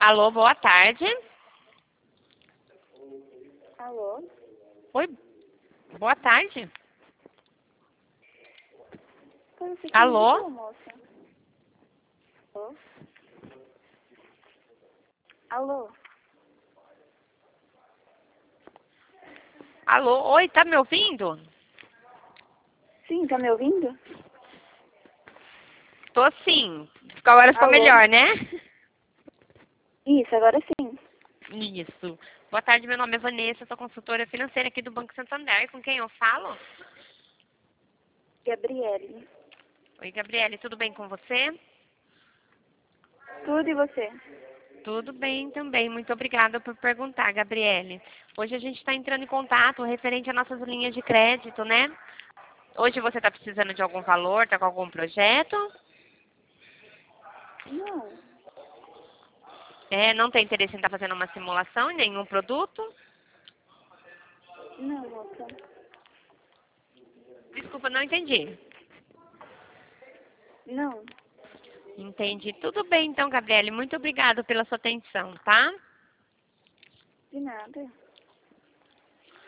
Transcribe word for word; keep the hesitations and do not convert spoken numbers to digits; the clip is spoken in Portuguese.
Alô, boa tarde. Alô? Oi, boa tarde. Como você Alô? ligou, moça? Alô? Alô? Alô, oi, tá me ouvindo? Sim, tá me ouvindo? Tô sim. Agora ficou Alô? melhor, né? Isso, agora sim. Isso. Boa tarde, meu nome é Vanessa, sou consultora financeira aqui do Banco Santander. Com quem eu falo? Gabriele. Oi, Gabriele, tudo bem com você? Tudo e você? Tudo bem também. Muito obrigada por perguntar, Gabriele. Hoje a gente está entrando em contato referente às nossas linhas de crédito, né? Hoje você está precisando de algum valor, está com algum projeto? Não. É, não tem interesse em estar fazendo uma simulação em nenhum produto? Não, moça. Desculpa, não entendi. Não. Entendi. Tudo bem então, Gabriele. Muito obrigada pela sua atenção, tá? De nada.